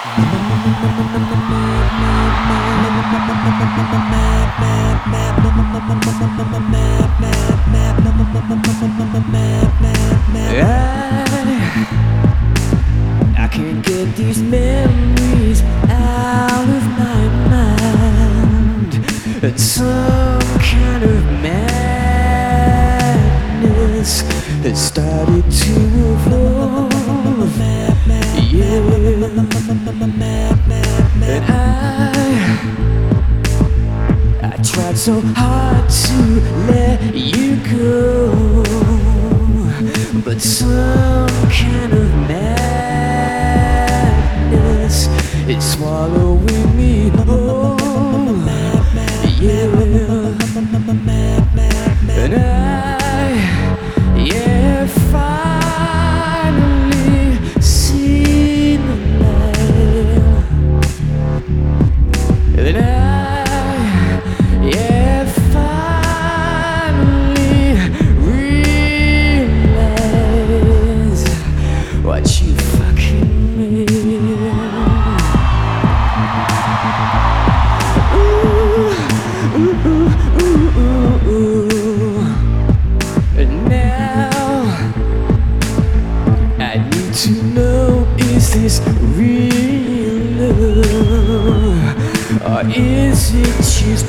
I can't get these memories out of my mind. It's some kind of madness that started to evolve. Yeah, and I tried so hard to let you go, but some kind of madness is swallowing me whole. Yeah, and yeah, finally seen the light. And yeah, finally realize what you fucking made. Ooh, ooh, ooh, ooh, ooh. And now I need to know, is this real love, or is it just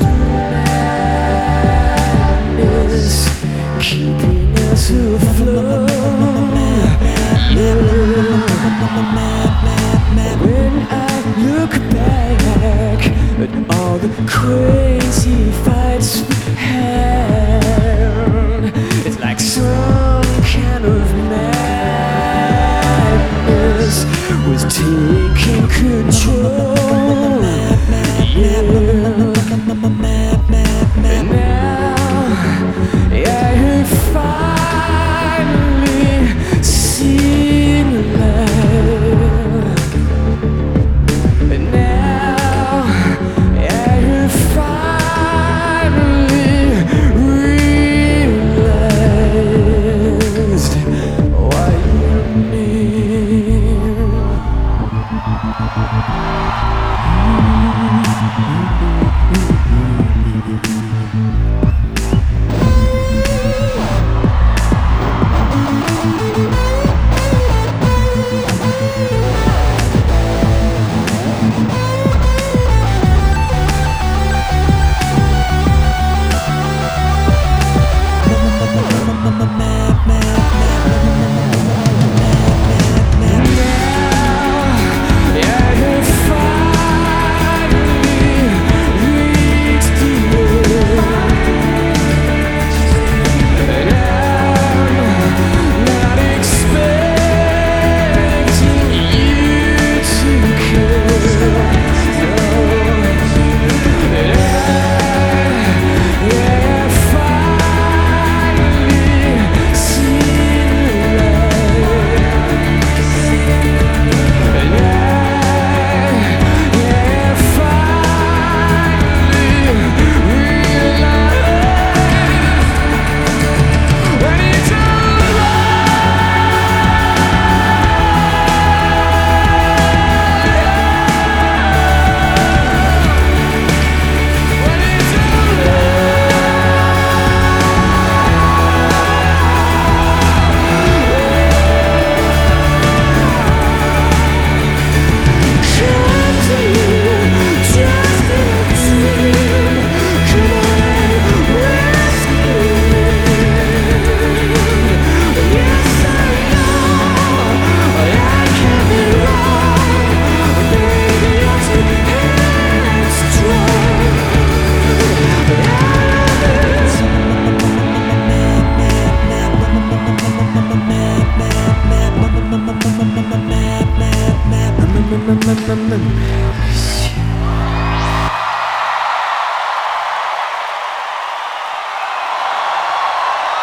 madness keeping us afloat? Yeah. When I look back at all the crazy fights we had, it's like some kind of madness was taking control. Yeah. And now, yeah, you finally seen the light. And now, yeah, you finally realized what you need.